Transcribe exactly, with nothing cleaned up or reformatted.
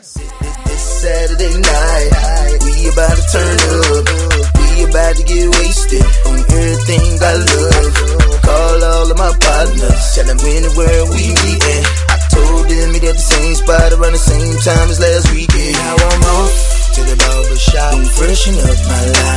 It's Saturday night, we about to turn up. We about to get wasted on everything I love. Call all of my partners, tell them anywhere we meetin'. I told them meet at the same spot around the same time as last weekend. Now I'm off to the barber shop, I'm freshen up my life.